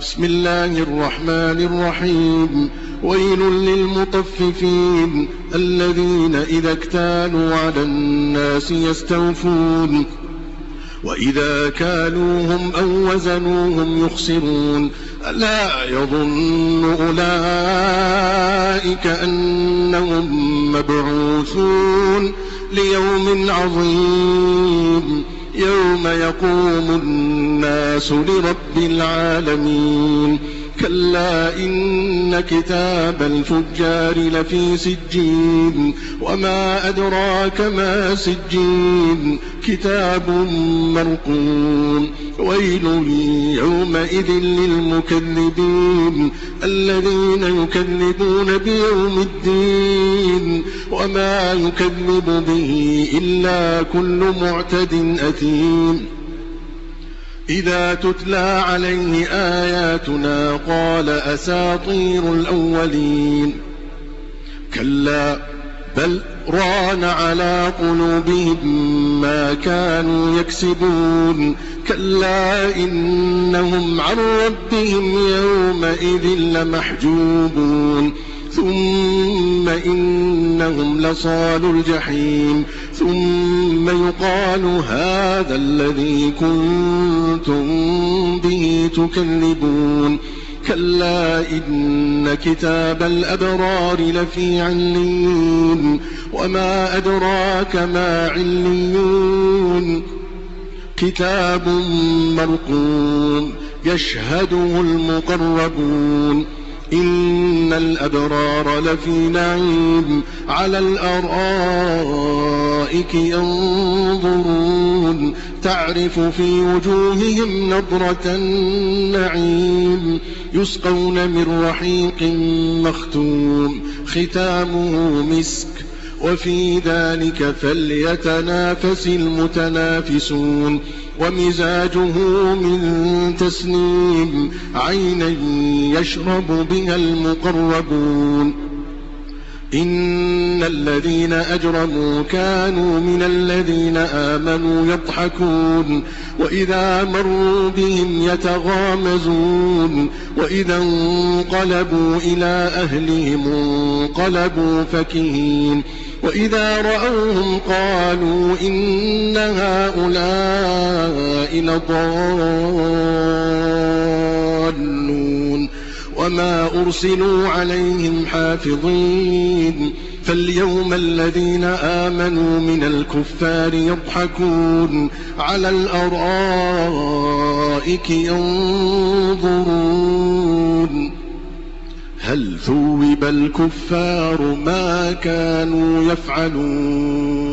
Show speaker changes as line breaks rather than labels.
بسم الله الرحمن الرحيم. ويل للمطففين الذين إذا اكتالوا على الناس يستوفون وإذا كالوهم أو وزنوهم يخسرون ألا يظن أولئك أنهم مبعوثون ليوم عظيم يوم يقوم الناس لرب العالمين. كلا إن كتاب الفجار لفي سجين وما أدراك ما سجين كتاب مرقوم. ويل يومئذ للمكذبين الذين يكذبون بيوم الدين وما يكذب به إلا كل معتد أثيم. إذا تتلى عليه آياتنا قال أساطير الأولين. كلا بل ران على قلوبهم ما كانوا يكسبون. كلا إنهم عن ربهم يومئذ لمحجوبون ثم إنهم لصالوا الجحيم ثم يقال هذا الذي كنتم به تكذبون. كلا إن كتاب الأبرار لفي عليين وما أدراك ما عليون كتاب مرقوم يشهده المقربون. إن الأبرار لفي نعيم على الأرائك ينظرون تعرف في وجوههم نضرة النعيم يسقون من رحيق مختوم ختامه مسك وفي ذلك فليتنافس المتنافسون. ومزاجه من تسنيم عينا يشرب بها المقربون. إن الذين أجرموا كانوا من الذين آمنوا يضحكون وإذا مروا بهم يتغامزون وإذا انقلبوا إلى أهلهم انقلبوا فكهين وإذا رأوهم قالوا إن هؤلاء لضالون وما أرسلوا عليهم حافظين. فاليوم الذين آمنوا من الكفار يضحكون على الأرائك ينظرون هل ثوب الكفار ما كانوا يفعلون.